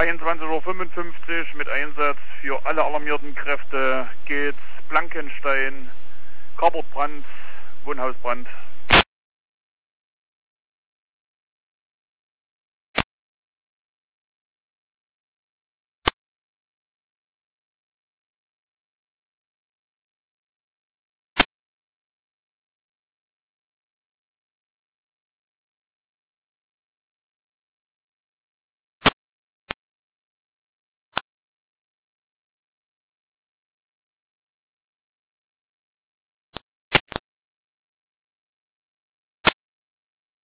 23:55 Uhr mit Einsatz für alle alarmierten Kräfte geht's Blankenstein, Carportbrand, Wohnhausbrand.